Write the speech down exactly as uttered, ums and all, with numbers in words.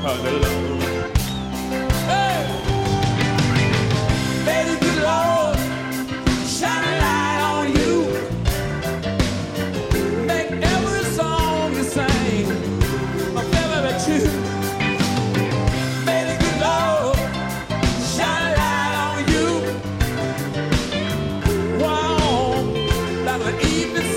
the Lord. Hey! May the good Lord shine a light on you. Make every song you sing a very true. May the good Lord shine a light on you. Wow, like the evening